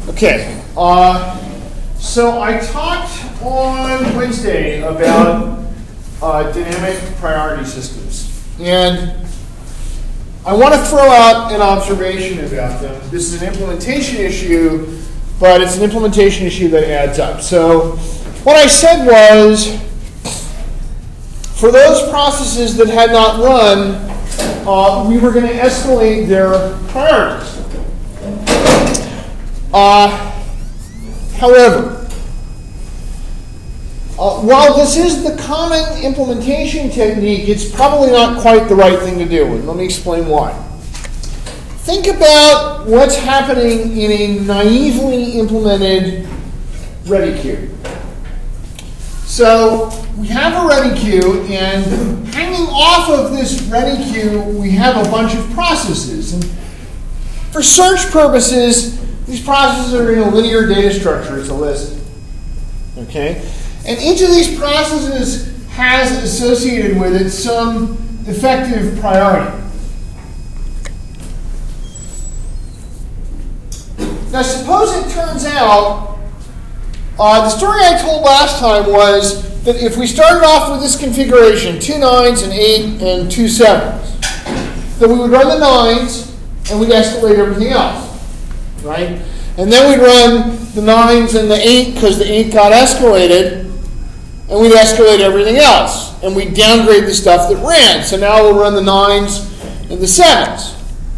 Okay, so I talked on Wednesday about dynamic priority systems, and I want to throw out an observation about them. This is an implementation issue, but it's an implementation issue that adds up. So what I said was, for those processes that had not run, we were going to escalate their priorities. However, while this is the common implementation technique, it's probably not quite the right thing to do, and let me explain why. Think about what's happening in a naively implemented ready queue. So we have a ready queue, and hanging off of this ready queue, we have a bunch of processes. And for search purposes, these processes are in a linear data structure. It's a list. Okay? And each of these processes has associated with it some effective priority. Now, suppose it turns out, the story I told last time was that if we started off with this configuration, 2 9s and 8 and 2 7s, then we would run the 9s and we'd escalate everything else. Right? And then we'd run the 9s and the 8 because the 8 got escalated, and we'd escalate everything else. And we'd downgrade the stuff that ran. So now we'll run the 9s and the 7s.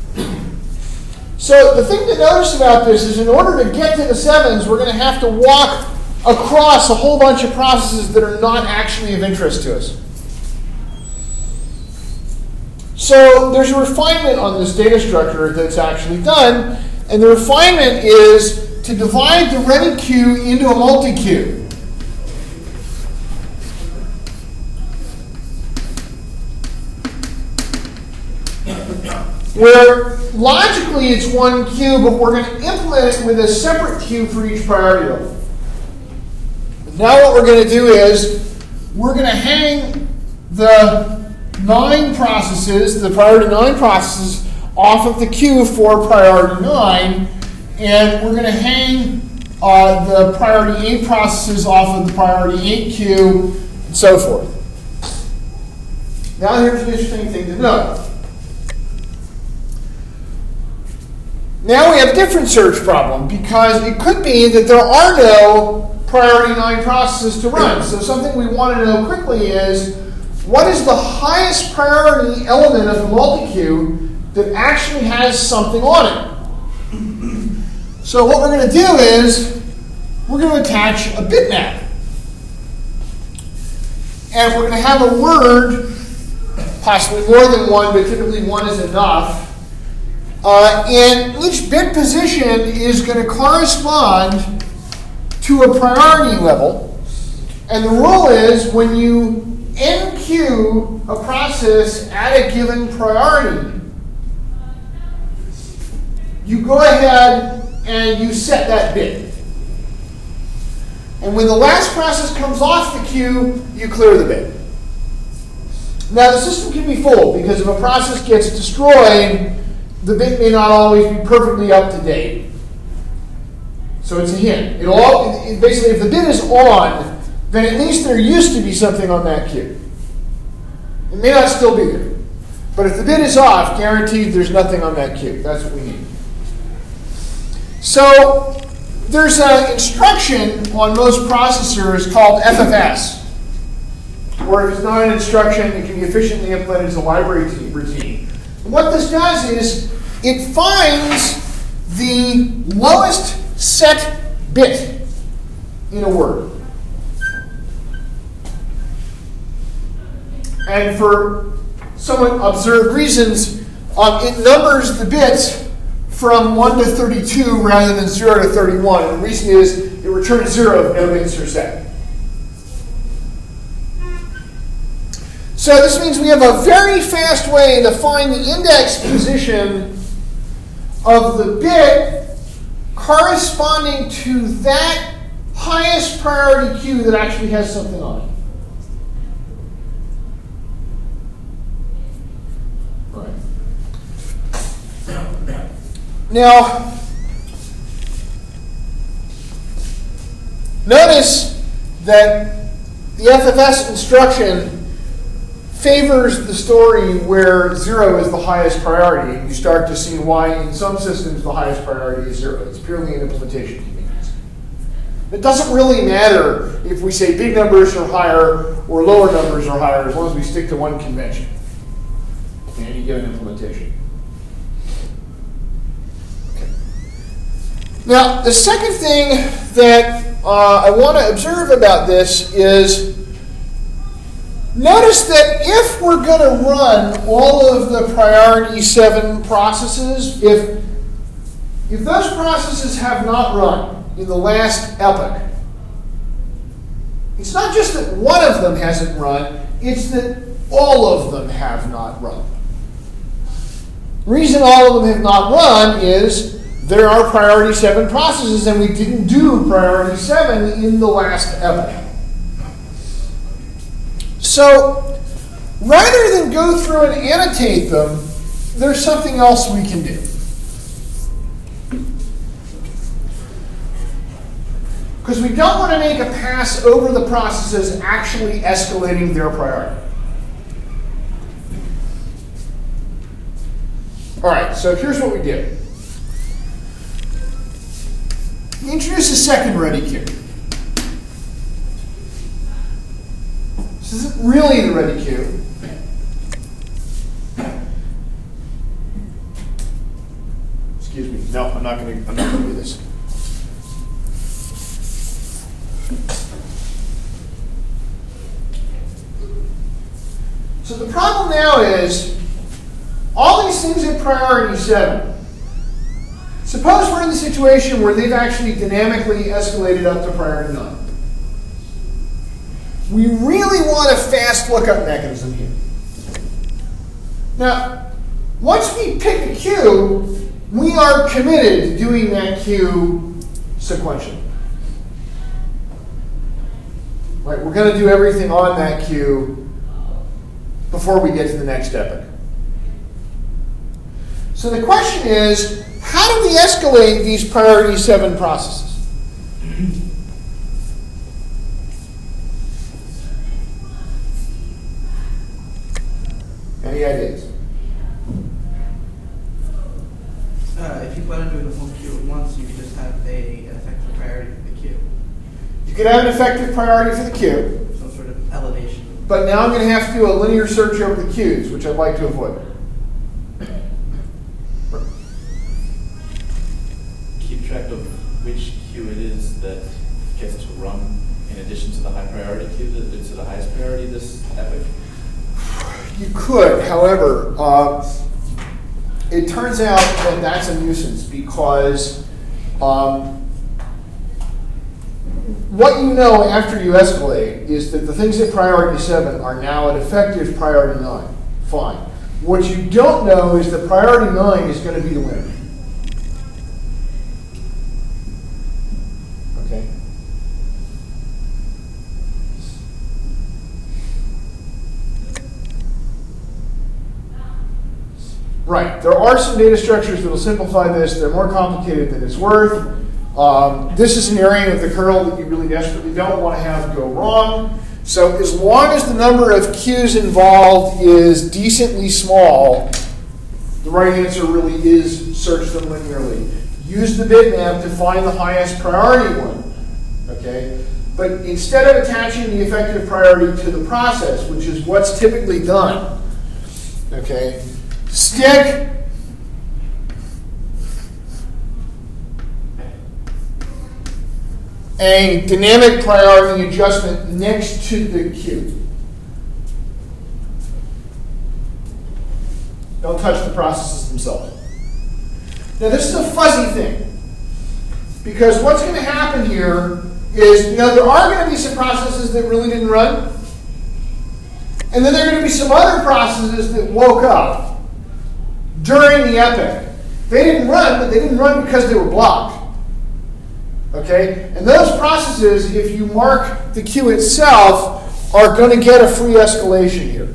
So the thing to notice about this is in order to get to the 7s, we're going to have to walk across a whole bunch of processes that are not actually of interest to us. So there's a refinement on this data structure that's actually done. And the refinement is to divide the ready queue into a multi-queue. Where logically it's one queue, but we're going to implement it with a separate queue for each priority level. Now what we're going to do is we're going to hang the 9 processes, the priority 9 processes, off of the queue for priority 9, and we're going to hang the priority 8 processes off of the priority 8 queue, and so forth. Now here's an interesting thing to note. Now we have a different search problem, because it could be that there are no priority 9 processes to run. So something we want to know quickly is, what is the highest priority element of the multi-queue that actually has something on it? So what we're going to do is, we're going to attach a bitmap. And we're going to have a word, possibly more than one, but typically one is enough. And each bit position is going to correspond to a priority level. And the rule is, when you enqueue a process at a given priority, you go ahead and you set that bit. And when the last process comes off the queue, you clear the bit. Now the system can be full, because if a process gets destroyed, the bit may not always be perfectly up to date. So it's a hint. Basically, if the bit is on, then at least there used to be something on that queue. It may not still be there. But if the bit is off, guaranteed there's nothing on that queue. That's what we need. So there's an instruction on most processors called FFS. Or if it's not an instruction, it can be efficiently implemented as a library routine. And what this does is, it finds the lowest set bit in a word. And for somewhat observed reasons, it numbers the bits from 1 to 32 rather than 0 to 31. And the reason is it returns 0 if no bits are set. So this means we have a very fast way to find the index position of the bit corresponding to that highest priority queue that actually has something on it. Right. Now, Notice that the FFS instruction favors the story where 0 is the highest priority, and you start to see why in some systems the highest priority is 0. It's purely an implementation convenience. It doesn't really matter if we say big numbers are higher or lower numbers are higher, as long as we stick to one convention in any given implementation. Okay. Now, the second thing that I want to observe about this is notice that if we're going to run all of the priority 7 processes, if those processes have not run in the last epoch, it's not just that one of them hasn't run, it's that all of them have not run. The reason all of them have not run is there are priority 7 processes, and we didn't do priority 7 in the last epoch. So, rather than go through and annotate them, there's something else we can do. Because we don't want to make a pass over the processes actually escalating their priority. All right, so here's what we did. We introduced a second ready queue. This isn't really the ready queue. Excuse me. No, I'm not going to do this. So the problem now is all these things at priority 7. Suppose we're in the situation where they've actually dynamically escalated up to priority 9. We really want a fast lookup mechanism here. Now, once we pick a queue, we are committed to doing that queue sequentially. Right? We're going to do everything on that queue before we get to the next epoch. So the question is, how do we escalate these priority 7 processes? Any ideas? If you plan on doing the whole queue at once, you could just have an effective priority for the queue. You could have an effective priority for the queue. Some sort of elevation. But now I'm going to have to do a linear search over the queues, which I'd like to avoid. Keep track of which queue it is that gets to run in addition to the high priority queue, to the highest priority this epoch. You could, however, it turns out that that's a nuisance because what you know after you escalate is that the things at priority 7 are now at effective priority 9. Fine. What you don't know is that priority 9 is going to be the winner. Okay? Right. There are some data structures that will simplify this. They're more complicated than it's worth. This is an area of the kernel that you really desperately don't want to have go wrong. So as long as the number of queues involved is decently small, the right answer really is search them linearly. Use the bitmap to find the highest priority one. Okay? But instead of attaching the effective priority to the process, which is what's typically done, okay, stick a dynamic priority adjustment next to the queue. Don't touch the processes themselves. Now this is a fuzzy thing, because what's going to happen here is, there are going to be some processes that really didn't run, and then there are going to be some other processes that woke up during the epoch. They didn't run, but they didn't run because they were blocked. Okay? And those processes, if you mark the queue itself, are going to get a free escalation here.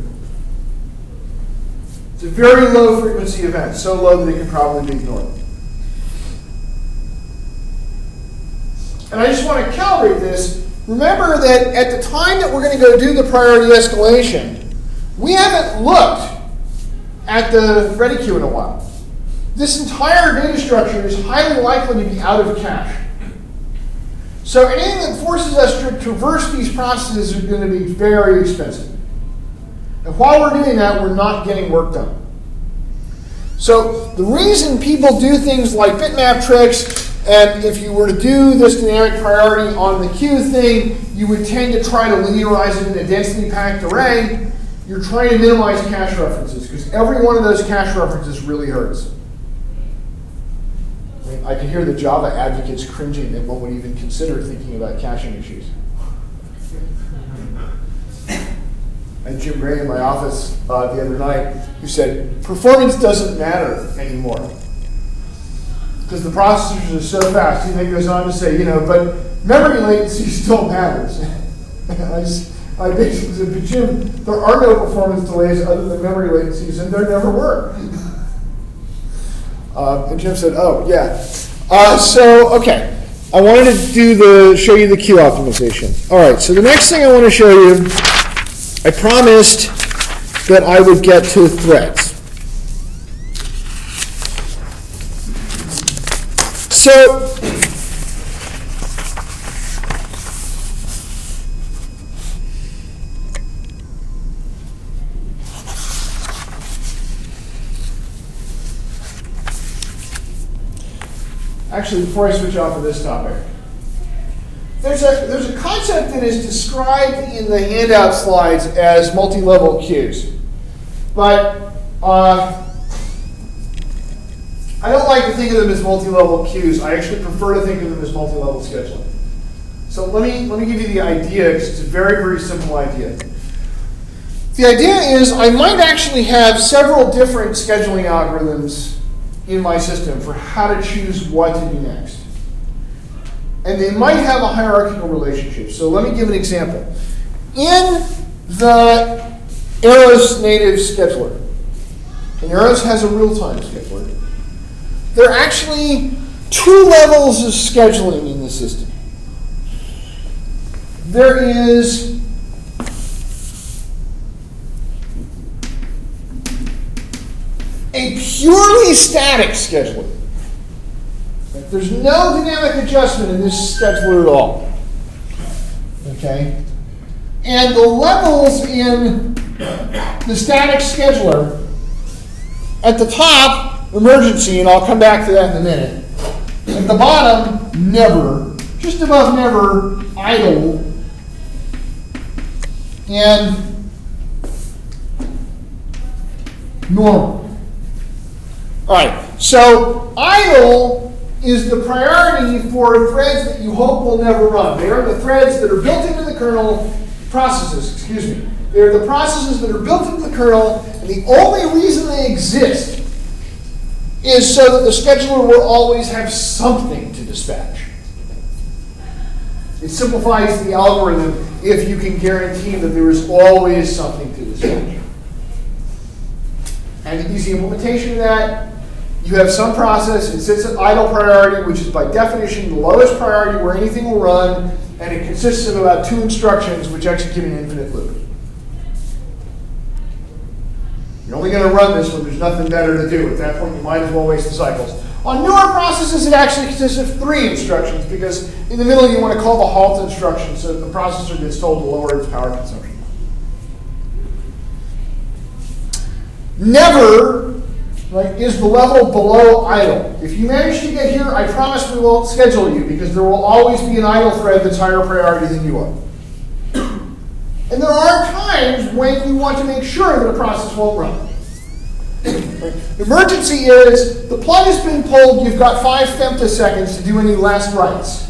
It's a very low frequency event, so low that it can probably be ignored. and I just want to calibrate this, remember that at the time that we're going to go do the priority escalation, we haven't looked at the ready queue in a while. This entire data structure is highly likely to be out of cache. So anything that forces us to traverse these processes is going to be very expensive. And while we're doing that, we're not getting work done. So the reason people do things like bitmap tricks, and if you were to do this dynamic priority on the queue thing, you would tend to try to linearize it in a densely packed array. You're trying to minimize cache references, because every one of those cache references really hurts. I can hear the Java advocates cringing that one would even consider thinking about caching issues. I had Jim Gray in my office the other night who said, performance doesn't matter anymore because the processors are so fast. He then goes on to say, but memory latency still matters. I basically said, but Jim, there are no performance delays other than memory latencies, and there never were. And Jim said, oh, yeah. Okay. I wanted to show you the queue optimization. All right, so the next thing I want to show you, I promised that I would get to threads. So, actually, before I switch off of this topic, there's a concept that is described in the handout slides as multi-level queues. But I don't like to think of them as multi-level queues. I actually prefer to think of them as multi-level scheduling. So let me give you the idea, because it's a very, very simple idea. The idea is I might actually have several different scheduling algorithms in my system for how to choose what to do next. And they might have a hierarchical relationship. So let me give an example. In the Eros native scheduler, and Eros has a real-time scheduler, there are actually two levels of scheduling in the system. There is a purely static scheduler. There's no dynamic adjustment in this scheduler at all. Okay? And the levels in the static scheduler, at the top, emergency, and I'll come back to that in a minute. At the bottom, never. Just above never, idle. And normal. All right, so idle is the priority for threads that you hope will never run. They are the threads that are built into the kernel, They're the processes that are built into the kernel, and the only reason they exist is so that the scheduler will always have something to dispatch. It simplifies the algorithm if you can guarantee that there is always something to dispatch. And the easy implementation of that, you have some process, it sits at idle priority, which is by definition the lowest priority where anything will run, and it consists of about 2 instructions which execute an infinite loop. You're only going to run this when there's nothing better to do. At that point, you might as well waste the cycles. On newer processes, it actually consists of 3 instructions, because in the middle you want to call the halt instruction so that the processor gets told to lower its power consumption. Never, right, is the level below idle. If you manage to get here, I promise we won't schedule you, because there will always be an idle thread that's higher priority than you are. And there are times when you want to make sure that a process won't run. Emergency is, the plug has been pulled, you've got 5 femtoseconds to do any last writes.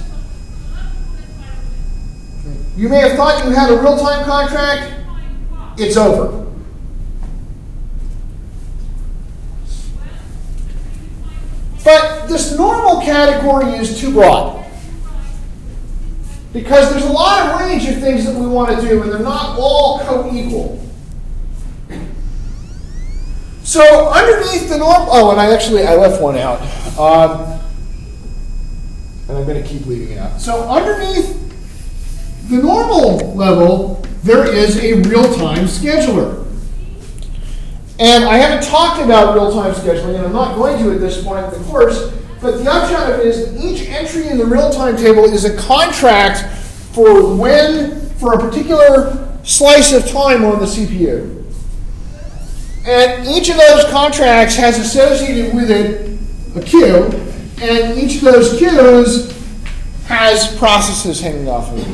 You may have thought you had a real-time contract, it's over. But this normal category is too broad. Because there's a lot of range of things that we want to do, and they're not all co-equal. So underneath the normal, oh, and I left one out. And I'm going to keep leaving it out. So underneath the normal level, there is a real-time scheduler. And I haven't talked about real-time scheduling, and I'm not going to at this point in the course, but the upshot of it is that each entry in the real-time table is a contract for a particular slice of time on the CPU. And each of those contracts has associated with it a queue, and each of those queues has processes hanging off of it.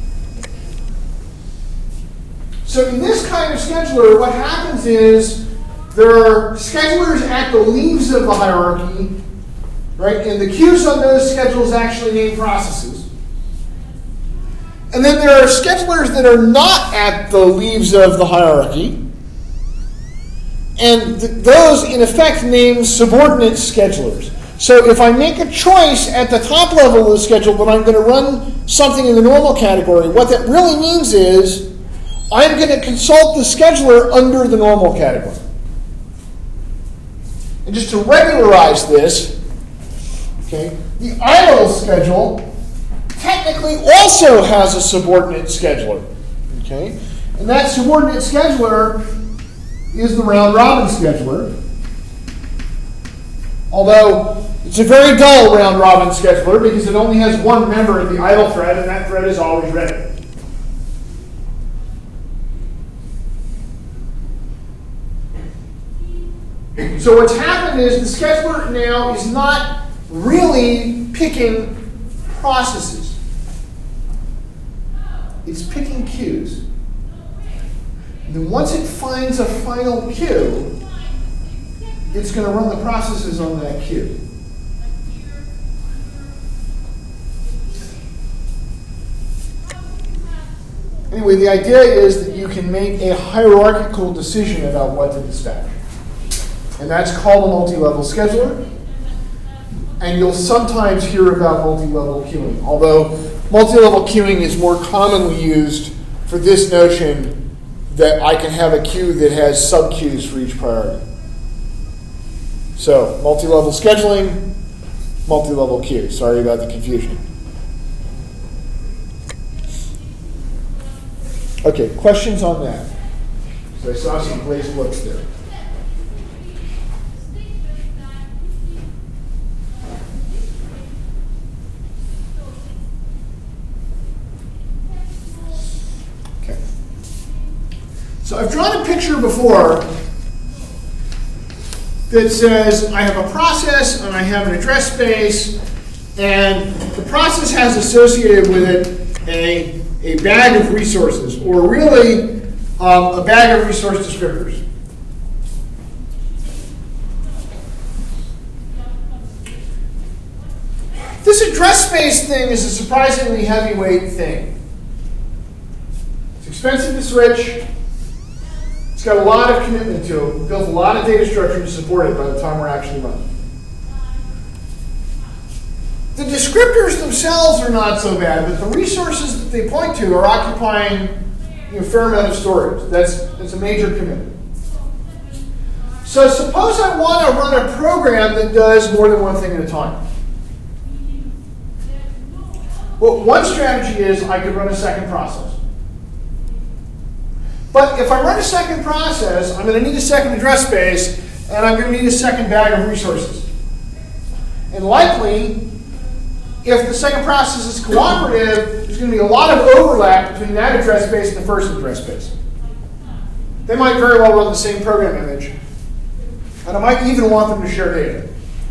So in this kind of scheduler, what happens is there are schedulers at the leaves of the hierarchy, right? And the queues on those schedules actually name processes. And then there are schedulers that are not at the leaves of the hierarchy. And those, in effect, name subordinate schedulers. So if I make a choice at the top level of the schedule that I'm going to run something in the normal category, what that really means is I'm going to consult the scheduler under the normal category. And just to regularize this, okay, the idle schedule technically also has a subordinate scheduler. Okay? And that subordinate scheduler is the round-robin scheduler. Although it's a very dull round-robin scheduler because it only has one member of the idle thread, and that thread is always ready. So what's happened is the scheduler now is not really picking processes. It's picking queues. And then once it finds a final queue, it's going to run the processes on that queue. Anyway, the idea is that you can make a hierarchical decision about what to dispatch. And that's called a multi-level scheduler. And you'll sometimes hear about multi-level queuing, although multi-level queuing is more commonly used for this notion that I can have a queue that has sub-queues for each priority. So, multi-level scheduling, multi-level queue. Sorry about the confusion. Okay, questions on that? So I saw some glazed looks there. Okay. So I've drawn a picture before that says I have a process and I have an address space, and the process has associated with it a bag of resources, or really a bag of resource descriptors. This address space thing is a surprisingly heavyweight thing. It's expensive to switch. It's got a lot of commitment to it. We've built a lot of data structure to support it by the time we're actually running. The descriptors themselves are not so bad, but the resources that they point to are occupying a fair amount of storage. That's a major commitment. So suppose I want to run a program that does more than one thing at a time. Well, one strategy is I could run a second process. But if I run a second process, I'm going to need a second address space, and I'm going to need a second bag of resources. And likely, if the second process is cooperative, there's going to be a lot of overlap between that address space and the first address space. They might very well run the same program image, and I might even want them to share data.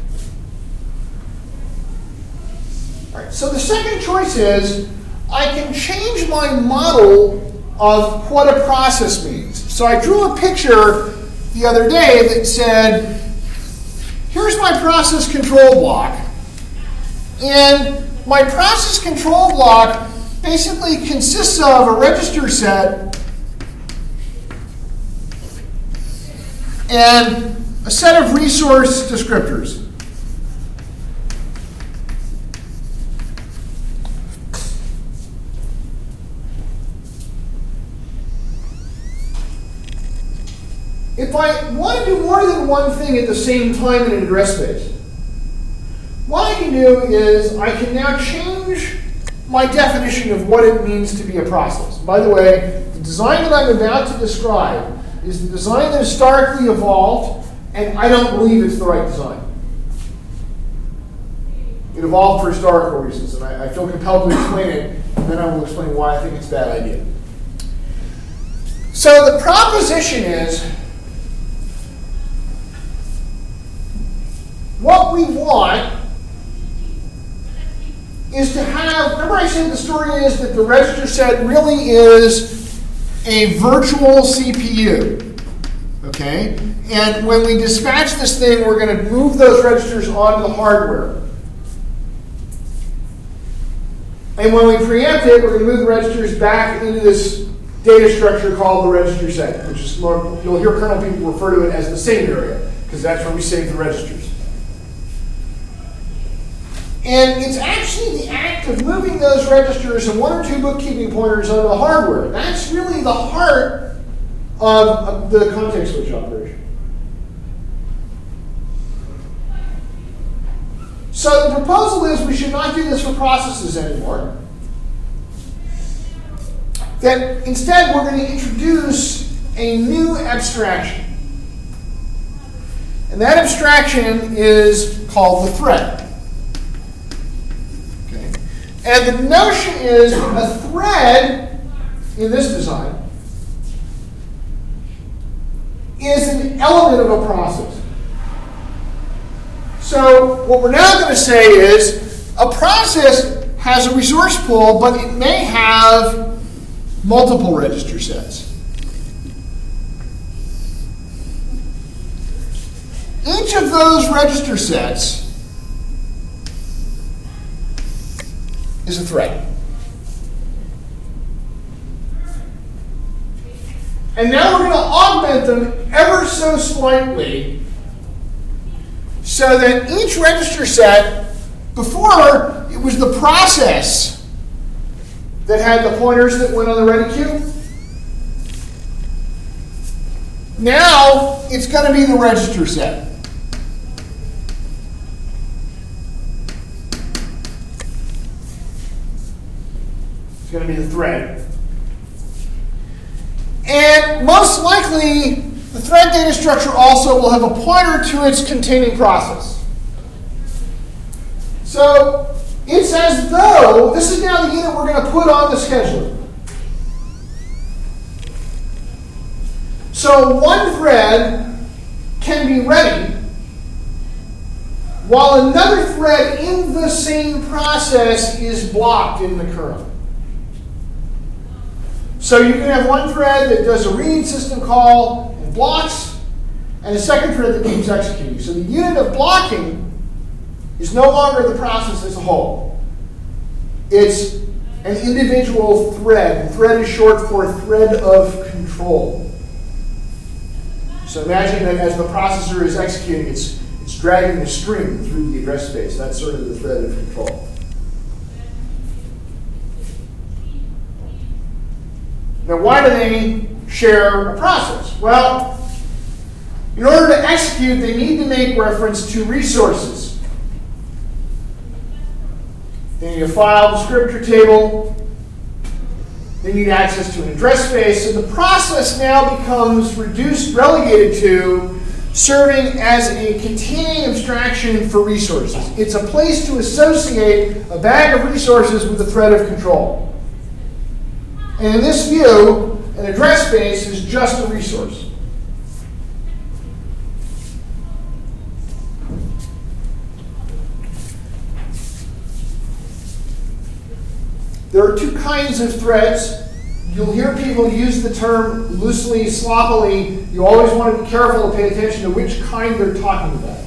All right, so the second choice is I can change my model of what a process means. So I drew a picture the other day that said, here's my process control block. And my process control block basically consists of a register set and a set of resource descriptors. If I want to do more than one thing at the same time in an address space, what I can do is I can now change my definition of what it means to be a process. By the way, the design that I'm about to describe is the design that historically evolved, and I don't believe it's the right design. It evolved for historical reasons, and I feel compelled to explain it, and then I will explain why I think it's a bad idea. So the proposition is, what we want is to have, remember I said the story is that the register set really is a virtual CPU, okay? And when we dispatch this thing, we're going to move those registers onto the hardware. And when we preempt it, we're going to move the registers back into this data structure called the register set, which is more, you'll hear kernel people refer to it as the save area, because that's where we save the registers. And it's actually the act of moving those registers and one or two bookkeeping pointers onto the hardware. That's really the heart of the context switch operation. So the proposal is we should not do this for processes anymore. That instead we're going to introduce a new abstraction. And that abstraction is called the thread. Okay. And the notion is a thread in this design is an element of a process. So what we're now going to say is a process has a resource pool, but it may have multiple register sets. Each of those register sets is a thread. And now we're going to augment them ever so slightly so that each register set, before it was the process that had the pointers that went on the ready queue. Now it's going to be the register set. It's going to be the thread. And most likely, the thread data structure also will have a pointer to its containing process. So it's as though this is now the unit we're going to put on the scheduler. So one thread can be ready while another thread in the same process is blocked in the kernel. So you can have one thread that does a read system call and blocks, and a second thread that keeps executing. So the unit of blocking is no longer the process as a whole. It's an individual thread. The thread is short for thread of control. So imagine that as the processor is executing, it's dragging a string through the address space. That's sort of the thread of control. Now, why do they share a process? Well, in order to execute, they need to make reference to resources. They need a file descriptor table. They need access to an address space. So the process now becomes relegated to serving as a containing abstraction for resources. It's a place to associate a bag of resources with a thread of control. And in this view, an address space is just a resource. There are two kinds of threads. You'll hear people use the term loosely, sloppily. You always want to be careful to pay attention to which kind they're talking about.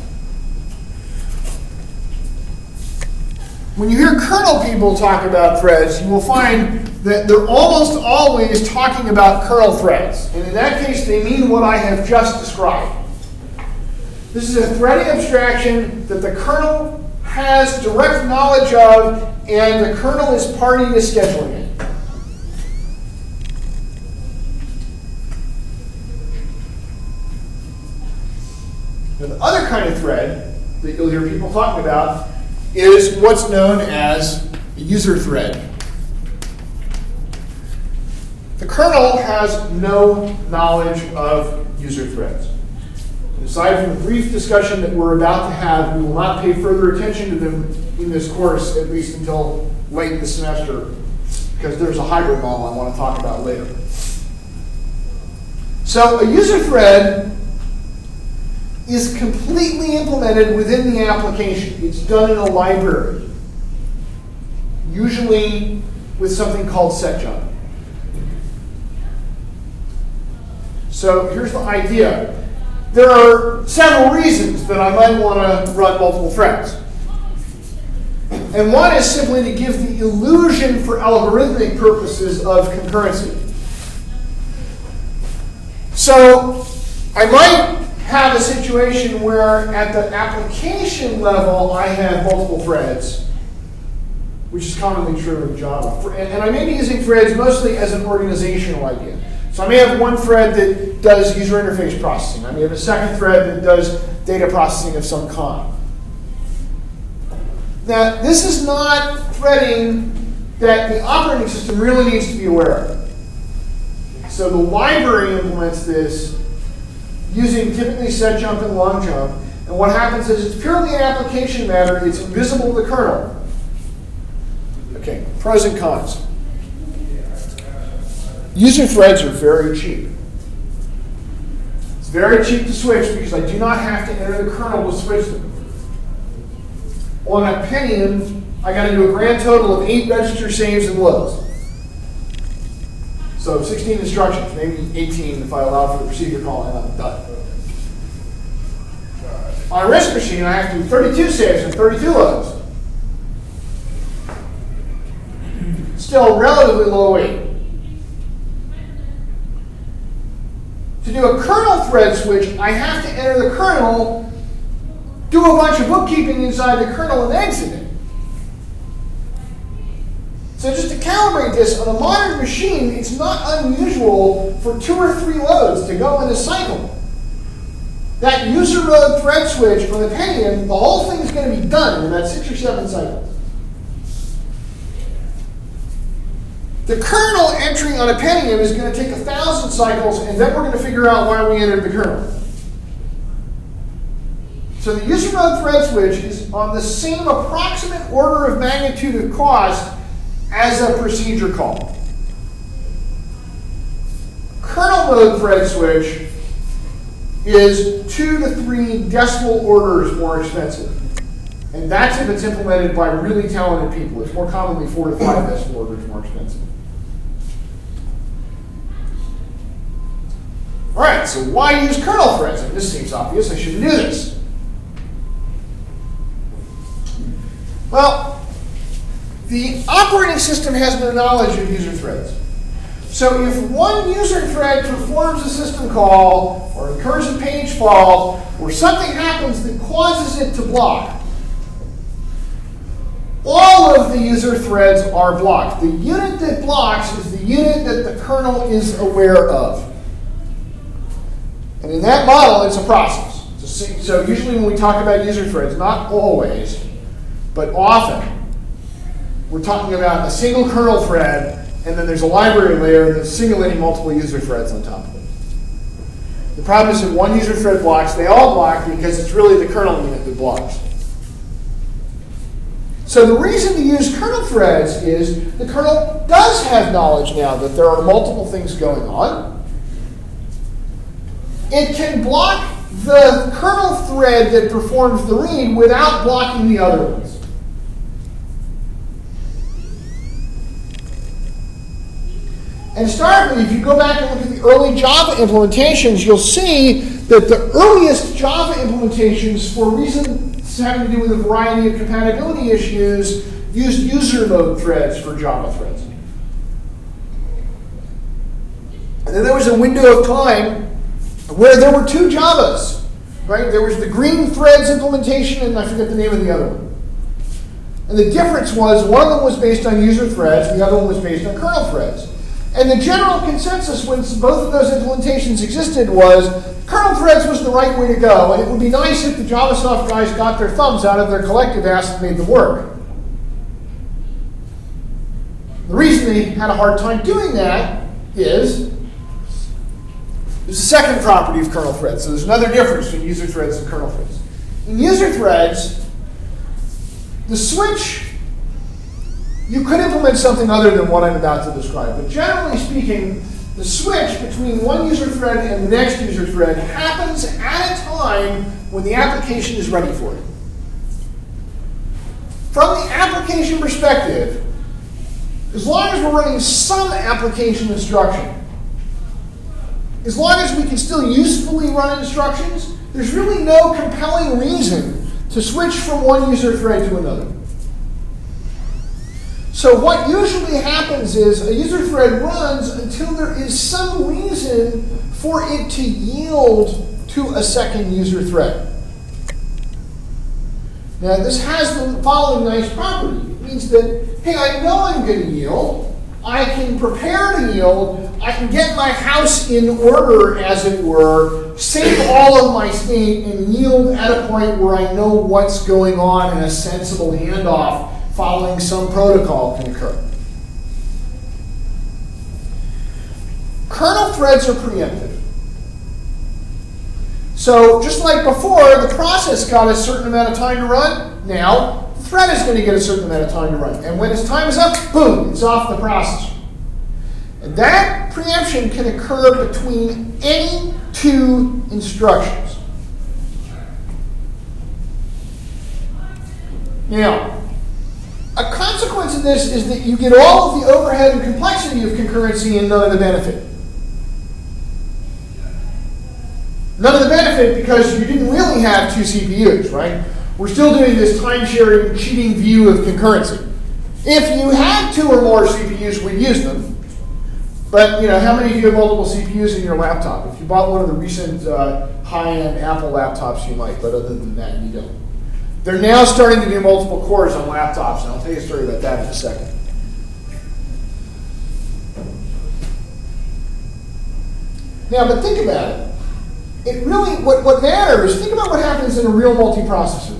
When you hear kernel people talk about threads, you will find that they're almost always talking about kernel threads. And in that case, they mean what I have just described. This is a threading abstraction that the kernel has direct knowledge of, and the kernel is party to scheduling it. Now, the other kind of thread that you'll hear people talking about is what's known as a user thread. The kernel has no knowledge of user threads. Aside from the brief discussion that we're about to have, we will not pay further attention to them in this course, at least until late in the semester, because there's a hybrid model I want to talk about later. So a user thread is completely implemented within the application. It's done in a library, usually with something called setJump. So here's the idea. There are several reasons that I might want to run multiple threads. And one is simply to give the illusion for algorithmic purposes of concurrency. So I might have a situation where at the application level I have multiple threads, which is commonly true in Java. And I may be using threads mostly as an organizational idea. So I may have one thread that does user interface processing. I may have a second thread that does data processing of some kind. Now, this is not threading that the operating system really needs to be aware of. So the library implements this using typically setJump and longjump. And what happens is it's purely an application matter. It's invisible to the kernel. Okay, pros and cons. User threads are very cheap. It's very cheap to switch because I do not have to enter the kernel to switch them. On a Pentium, I got to do a grand total of 8 register saves and loads. So 16 instructions, maybe 18 if I allow for the procedure call, and I'm done. On a RISC machine, I have to do 32 saves and 32 loads. Still relatively low weight. To do a kernel thread switch, I have to enter the kernel, do a bunch of bookkeeping inside the kernel, and exit it. So just to calibrate this, on a modern machine, it's not unusual for 2 or 3 loads to go in a cycle. That user mode thread switch on the Pentium, the whole thing's going to be done in about 6 or 7 cycles. The kernel entry on a Pentium is going to take 1,000 cycles, and then we're going to figure out why we entered the kernel. So the user mode thread switch is on the same approximate order of magnitude of cost as a procedure call. Kernel mode thread switch is 2 to 3 decimal orders more expensive. And that's if it's implemented by really talented people. It's more commonly 4 to 5 decimal orders more expensive. All right, so why use kernel threads? And this seems obvious. I shouldn't do this. Well, the operating system has no knowledge of user threads. So if one user thread performs a system call or incurs a page fault or something happens that causes it to block, all of the user threads are blocked. The unit that blocks is the unit that the kernel is aware of. And in that model, it's a process. So usually when we talk about user threads, not always, but often, we're talking about a single kernel thread, and then there's a library layer that's simulating multiple user threads on top of it. The problem is that one user thread blocks, they all block because it's really the kernel unit that blocks. So the reason to use kernel threads is the kernel does have knowledge now that there are multiple things going on. It can block the kernel thread that performs the read without blocking the other ones. And historically, if you go back and look at the early Java implementations, you'll see that the earliest Java implementations, for reasons having to do with a variety of compatibility issues, used user mode threads for Java threads. And then there was a window of time where there were 2 Javas, right? There was the green threads implementation, and I forget the name of the other one. And the difference was one of them was based on user threads, the other one was based on kernel threads. And the general consensus when both of those implementations existed was Kernel threads was the right way to go, and it would be nice if the JavaSoft guys got their thumbs out of their collective ass and made them work. The reason they had a hard time doing that is there's a second property of kernel threads. So there's another difference between user threads and kernel threads. In user threads, the switch, you could implement something other than what I'm about to describe, but generally speaking, the switch between one user thread and the next user thread happens at a time when the application is ready for it. From the application perspective, as long as we're running some application instruction, as long as we can still usefully run instructions, there's really no compelling reason to switch from one user thread to another. So what usually happens is a user thread runs until there is some reason for it to yield to a second user thread. Now this has the following nice property. It means that, hey, I know I'm going to yield. I can prepare to yield. I can get my house in order, as it were, save all of my state, and yield at a point where I know what's going on and a sensible handoff following some protocol can occur. Kernel threads are preemptive. So just like before, the process got a certain amount of time to run. Now, the thread is going to get a certain amount of time to run. And when its time is up, boom, it's off the processor. And that preemption can occur between any two instructions. Now, a consequence of this is that you get all of the overhead and complexity of concurrency and none of the benefit. None of the benefit because you didn't really have two CPUs, right? We're still doing this time-sharing, cheating view of concurrency. If you had two or more CPUs, we'd use them. But how many of you have multiple CPUs in your laptop? If you bought one of the recent high-end Apple laptops, you might, but other than that, you don't. They're now starting to do multiple cores on laptops, and I'll tell you a story about that in a second. Now, but think about it. It really, what matters, think about what happens in a real multiprocessor.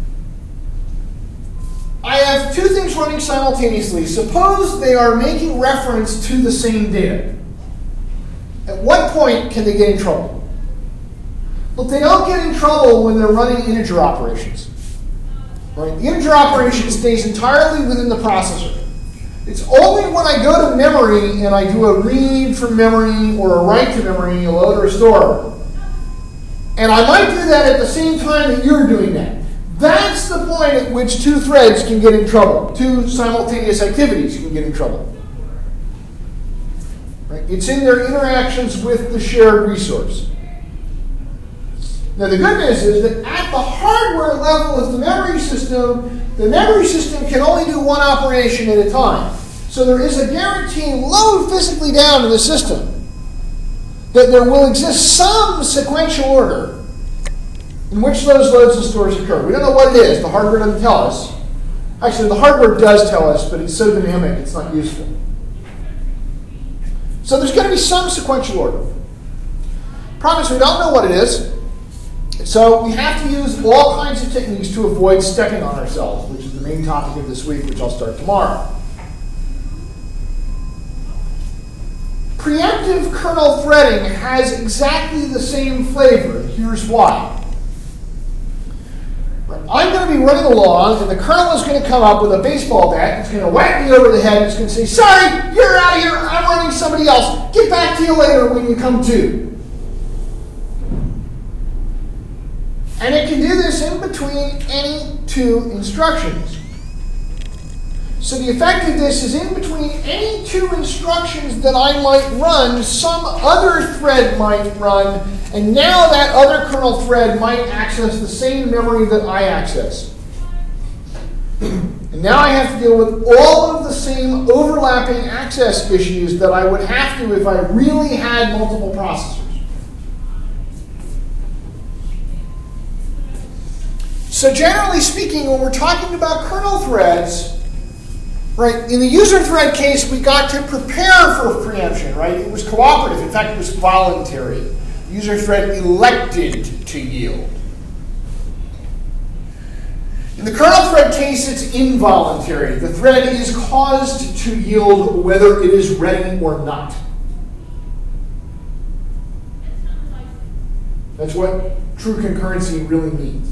I have two things running simultaneously. Suppose they are making reference to the same data. At what point can they get in trouble? Look, they don't get in trouble when they're running integer operations. Right? The integer operation stays entirely within the processor. It's only when I go to memory and I do a read from memory or a write to memory, a load or a store. And I might do that at the same time that you're doing that. That's the point at which two threads can get in trouble. Two simultaneous activities can get in trouble. Right? It's in their interactions with the shared resource. Now the good news is that at the hardware level of the memory system can only do one operation at a time. So there is a guaranteed load physically down in the system that there will exist some sequential order in which those loads and stores occur. We don't know what it is. The hardware doesn't tell us. Actually, the hardware does tell us, but it's so dynamic it's not useful. So there's going to be some sequential order. Problem is we don't know what it is. So we have to use all kinds of techniques to avoid stepping on ourselves, which is the main topic of this week, which I'll start tomorrow. Preemptive kernel threading has exactly the same flavor. Here's why. I'm going to be running along, and the kernel is going to come up with a baseball bat. It's going to whack me over the head. It's going to say, sorry, you're out of here. I'm running somebody else. Get back to you later when you come to. And it can do this in between any two instructions. So the effect of this is in between any two instructions that I might run, some other thread might run, and now that other kernel thread might access the same memory that I access. And now I have to deal with all of the same overlapping access issues that I would have to if I really had multiple processors. So generally speaking, when we're talking about kernel threads, right, in the user thread case, we got to prepare for preemption, right? It was cooperative. In fact, it was voluntary. user thread elected to yield. In the kernel thread case, it's involuntary. The thread is caused to yield whether it is ready or not. That's what true concurrency really means.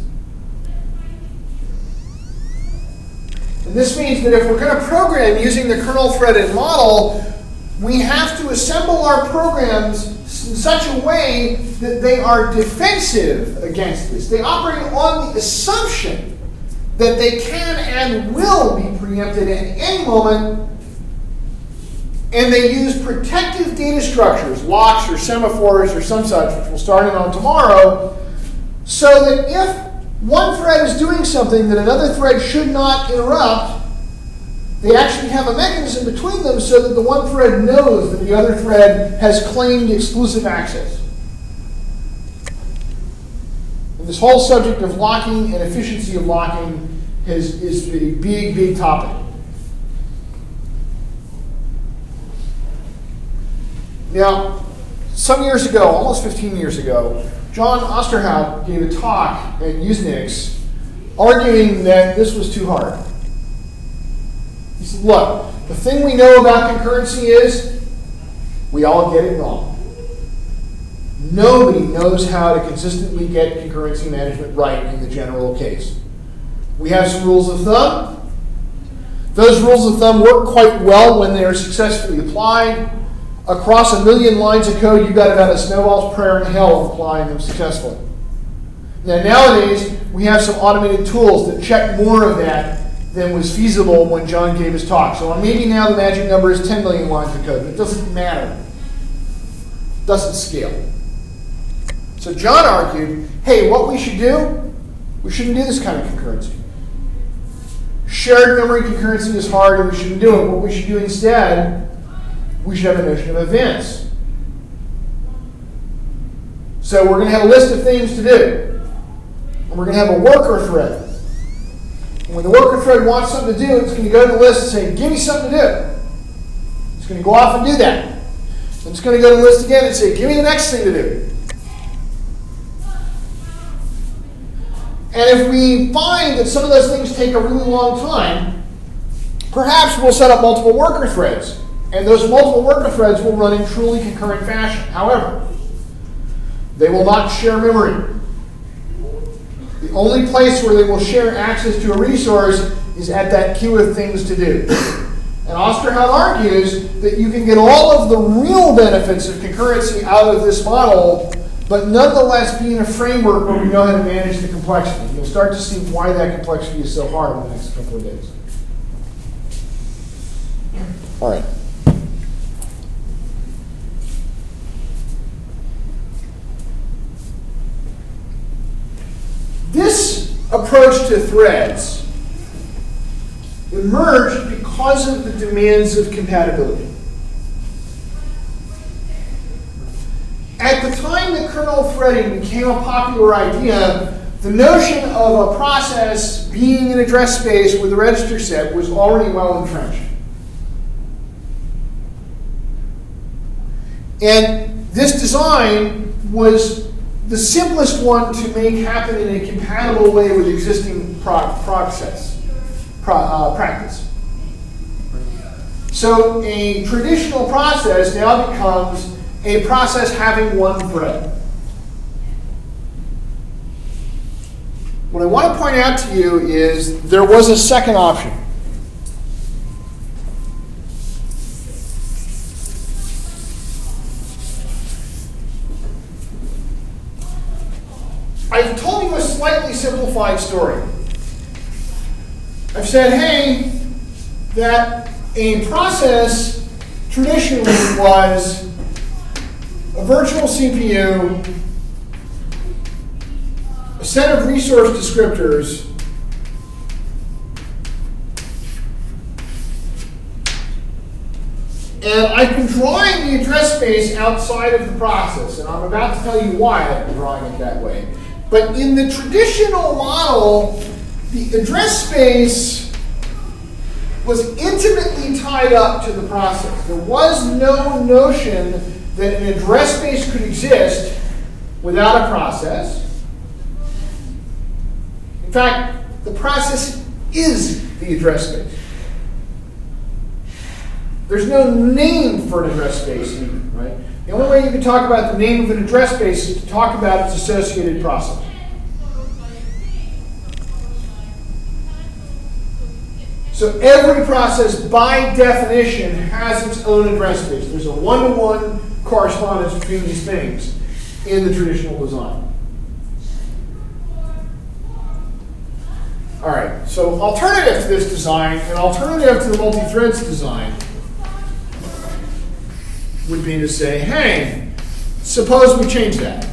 And this means that if we're going to program using the kernel threaded model, we have to assemble our programs in such a way that they are defensive against this. They operate on the assumption that they can and will be preempted at any moment, and they use protective data structures, locks or semaphores or some such, which we'll start in on tomorrow, so that if one thread is doing something that another thread should not interrupt, they actually have a mechanism between them so that the one thread knows that the other thread has claimed exclusive access. And this whole subject of locking and efficiency of locking is a big, big topic. Now, some years ago, almost 15 years ago, John Osterhout gave a talk at Usenix arguing that this was too hard. He said, look, the thing we know about concurrency is we all get it wrong. Nobody knows how to consistently get concurrency management right in the general case. We have some rules of thumb. Those rules of thumb work quite well when they are successfully applied. Across 1 million lines of code, you've got about a snowball's prayer in hell of applying them successfully. Now, nowadays, we have some automated tools that check more of that than was feasible when John gave his talk. So maybe now the magic number is 10 million lines of code, but it doesn't matter. It doesn't scale. So John argued, hey, what we should do, we shouldn't do this kind of concurrency. Shared memory concurrency is hard and we shouldn't do it. What we should do instead, we should have a notion of events. So we're going to have a list of things to do. And we're going to have a worker thread. And when the worker thread wants something to do, it's going to go to the list and say, give me something to do. It's going to go off and do that. And it's going to go to the list again and say, give me the next thing to do. And if we find that some of those things take a really long time, perhaps we'll set up multiple worker threads. And those multiple worker threads will run in truly concurrent fashion. However, they will not share memory. The only place where they will share access to a resource is at that queue of things to do. And Osterhout argues that you can get all of the real benefits of concurrency out of this model, but nonetheless be in a framework where we know how to manage the complexity. You'll start to see why that complexity is so hard in the next couple of days. All right. This approach to threads emerged because of the demands of compatibility. At the time that kernel threading became a popular idea, the notion of a process being an address space with a register set was already well entrenched. And this design was the simplest one to make happen in a compatible way with existing practice. So a traditional process now becomes a process having one thread. What I want to point out to you is there was a second option. I've told you a slightly simplified story. I've said, hey, that a process traditionally was a virtual CPU, a set of resource descriptors, and I've been drawing the address space outside of the process, and I'm about to tell you why I've been drawing it that way. But in the traditional model, the address space was intimately tied up to the process. There was no notion that an address space could exist without a process. In fact, the process is the address space. There's no name for an address space even, right? The only way you can talk about the name of an address space is to talk about its associated process. So every process, by definition, has its own address space. There's a one-to-one correspondence between these things in the traditional design. All right, so alternative to this design, an alternative to the multi-threads design, would be to say, hey, suppose we change that.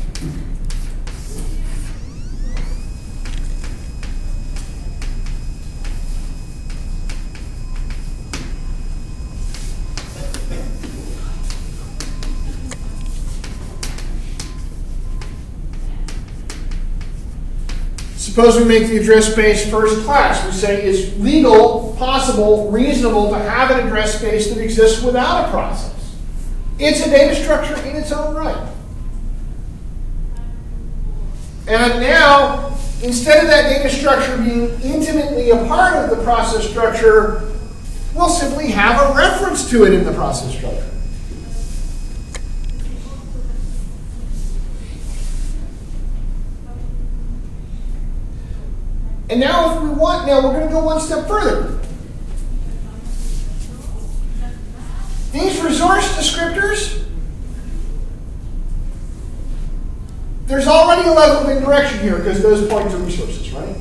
Suppose we make the address space first class. We say it's legal, possible, reasonable to have an address space that exists without a process. It's a data structure in its own right. And now, instead of that data structure being intimately a part of the process structure, we'll simply have a reference to it in the process structure. And now if we want, now we're going to go one step further. These resource descriptors, there's already a level of indirection here because those point to resources, right?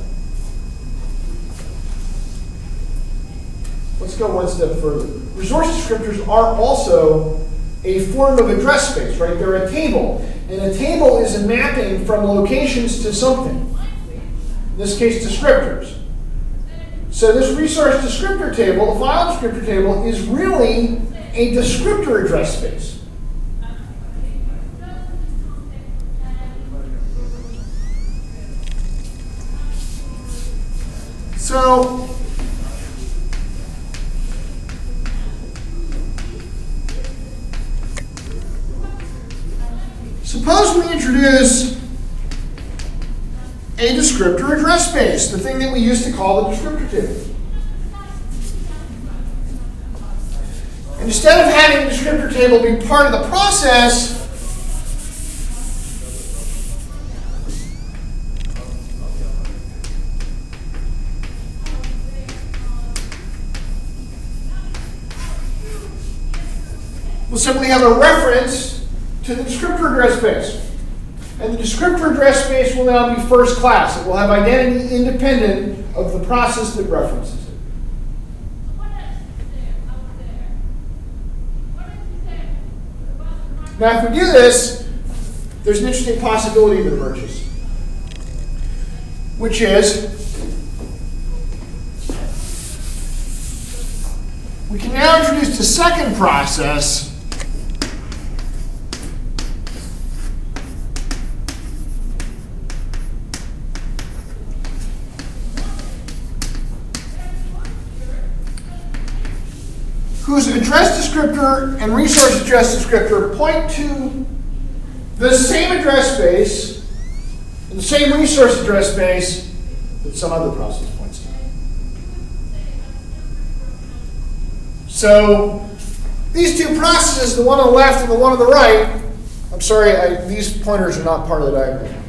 Let's go one step further. Resource descriptors are also a form of address space, right? They're a table. And a table is a mapping from locations to something. In this case, descriptors. So this resource descriptor table, the file descriptor table, is really a descriptor address space. So suppose we introduce a descriptor address space, the thing that we used to call the descriptor table. And instead of having the descriptor table be part of the process, we'll simply have a reference to the descriptor address space. And the descriptor address space will now be first class. It will have identity independent of the process that references it. Now, if we do this, there's an interesting possibility that emerges, which is we can now introduce the second process whose address descriptor and resource address descriptor point to the same address space and the same resource address space that some other process points to. So these two processes, the one on the left and the one on the right, I'm sorry, these pointers are not part of the diagram.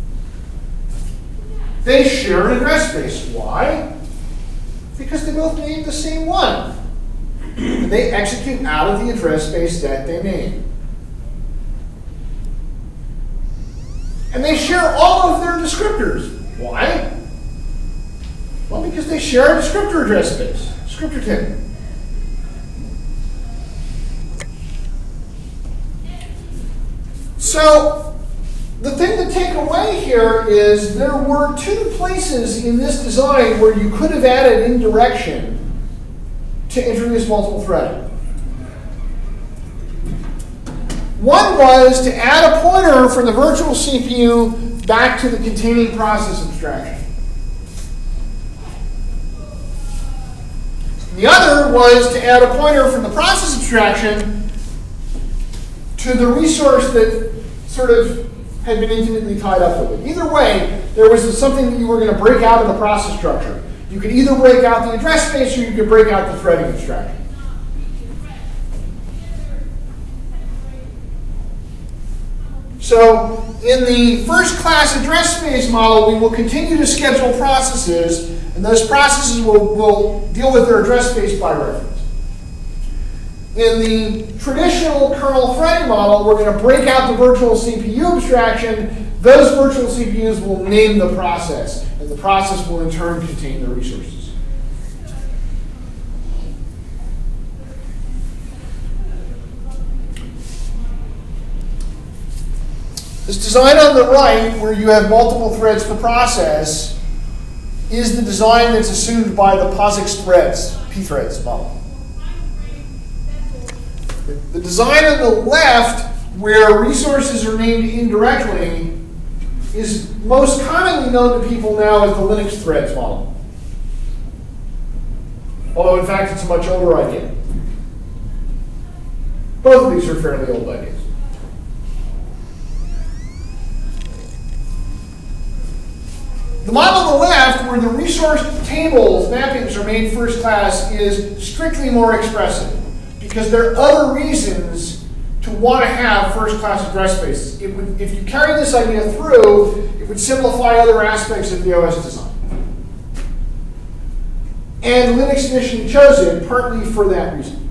They share an address space. Why? Because they both name the same one. And they execute out of the address space that they name. And they share all of their descriptors. Why? Well, because they share a descriptor address space, descriptor table. So the thing to take away here is there were two places in this design where you could have added indirection to introduce multiple threading. One was to add a pointer from the virtual CPU back to the containing process abstraction. The other was to add a pointer from the process abstraction to the resource that sort of had been intimately tied up with it. Either way, there was something that you were going to break out of the process structure. You could either break out the address space or you could break out the threading abstraction. So in the first class address space model, we will continue to schedule processes, and those processes will deal with their address space by reference. In the traditional kernel threading model, we're going to break out the virtual CPU abstraction. Those virtual CPUs will name the process, and the process will in turn contain the resources. This design on the right, where you have multiple threads per process, is the design that's assumed by the POSIX threads, pthreads model. The design on the left, where resources are named indirectly, is most commonly known to people now as the Linux threads model. Although, in fact, it's a much older idea. Both of these are fairly old ideas. The model on the left, where the resource tables mappings are made first class, is strictly more expressive, because there are other reasons to want to have first-class address spaces. If you carry this idea through, it would simplify other aspects of the OS design. And Linux initially chose it partly for that reason.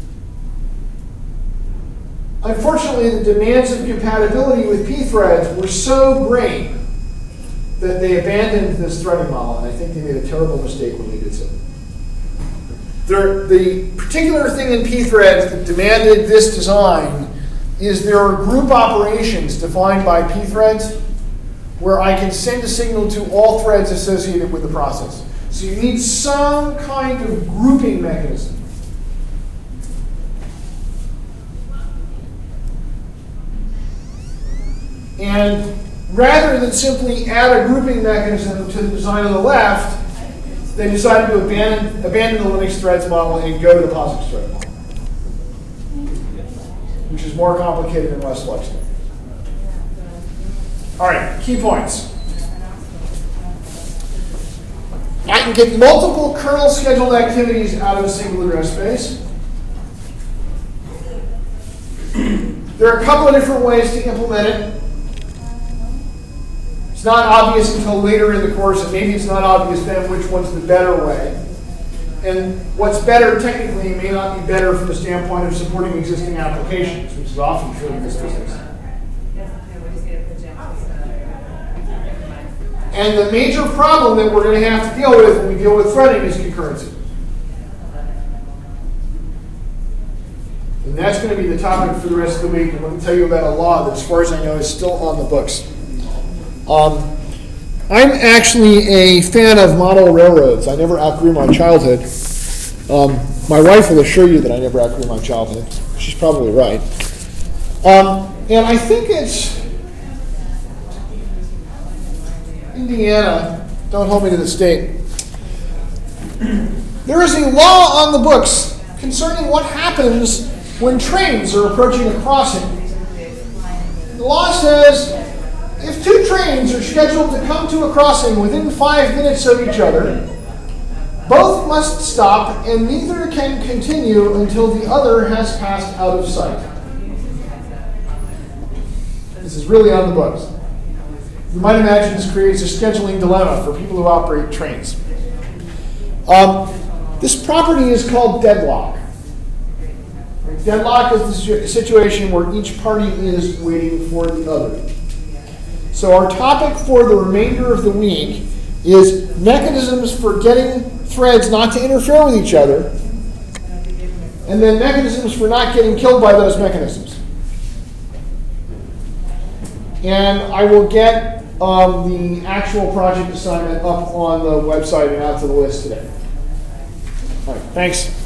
Unfortunately, the demands of compatibility with pthreads were so great that they abandoned this threading model, and I think they made a terrible mistake when they did so. The particular thing in pthreads that demanded this design is there are group operations defined by pthreads where I can send a signal to all threads associated with the process. So you need some kind of grouping mechanism. And rather than simply add a grouping mechanism to the design on the left, they decided to abandon the Linux threads model and go to the POSIX thread model, which is more complicated and less flexible. All right, key points. I can get multiple kernel scheduled activities out of a single address space. There are a couple of different ways to implement it. It's not obvious until later in the course, and maybe it's not obvious then which one's the better way. And what's better technically may not be better from the standpoint of supporting existing applications, which is often true in this business. And the major problem that we're going to have to deal with when we deal with threading is concurrency. And that's going to be the topic for the rest of the week. I'm going to tell you about a law that, as far as I know, is still on the books. I'm actually a fan of model railroads. I never outgrew my childhood. My wife will assure you that I never outgrew my childhood. She's probably right. And I think it's Indiana. Don't hold me to the state. There is a law on the books concerning what happens when trains are approaching a crossing. The law says if two trains are scheduled to come to a crossing within 5 minutes of each other, both must stop and neither can continue until the other has passed out of sight. This is really on the books. You might imagine this creates a scheduling dilemma for people who operate trains. This property is called deadlock. Deadlock is the situation where each party is waiting for the other. So our topic for the remainder of the week is mechanisms for getting threads not to interfere with each other, and then mechanisms for not getting killed by those mechanisms. And I will get the actual project assignment up on the website and out to the list today. All right, thanks.